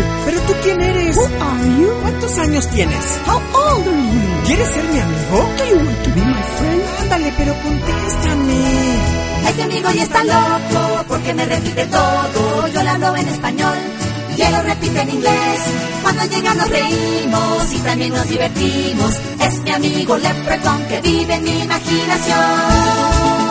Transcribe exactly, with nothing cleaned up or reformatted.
¿Pero tú quién eres? Who are you? ¿Cuántos años tienes? How old are you? ¿Quieres ser mi amigo? Do you want to be my friend? Ándale, pero contéstame. Este amigo ya está loco porque me repite todo. Yo le hablo en español y él lo repite en inglés. Cuando llega nos reímos y también nos divertimos. Es mi amigo Leprechaun que vive en mi imaginación.